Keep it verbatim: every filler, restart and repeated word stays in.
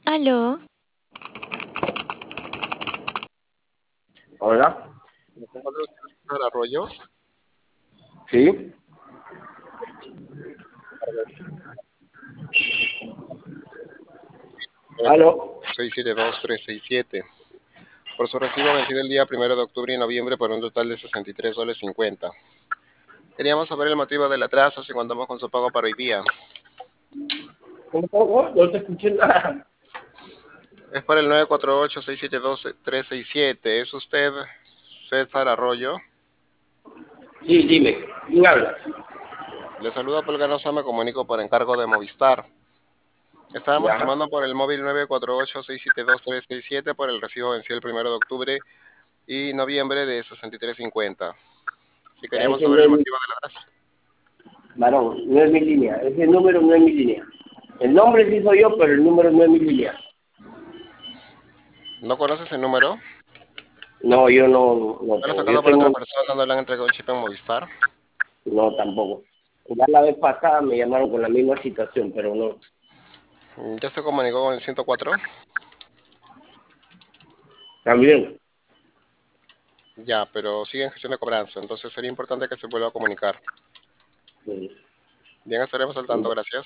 Aló, Hola, Me encuentro César Arroyo, sí, aló, seis siete dos tres seis siete. Por su recibo vencido el día primero de octubre y noviembre por un total de sesenta y tres soles cincuenta. Queríamos saber el motivo del atraso si contamos con su pago para hoy día. ¿cómo, cómo? No te escuché nada. Es para el nueve cuatro ocho seis siete dos tres seis siete. ¿Es usted César Arroyo? Sí, dime, ¿quién habla? Le saluda Polganosa, me comunico por encargo de Movistar. Estábamos Ya, llamando por el móvil nueve cuatro ocho seis siete dos tres seis siete por el recibo vencido el primero de octubre y noviembre de sesenta y tres cincuenta. Si ya queríamos ese saber no el es mi, motivo del atraso. varón, no es mi línea, ese número no es mi línea. El nombre sí soy yo, pero el número no es mi línea. ¿No conoces el número? No, yo no, no ¿No lo has tengo, yo sacado por otra tengo, persona? ¿No le han entregado un chip en Movistar? no tampoco. Ya la vez pasada me llamaron con la misma situación, pero no, Mm, ¿Ya se comunicó con el ciento cuatro? también. Ya, pero sigue en gestión de cobranza, entonces sería importante que se vuelva a comunicar. Sí, Bien, estaremos al tanto, sí. gracias.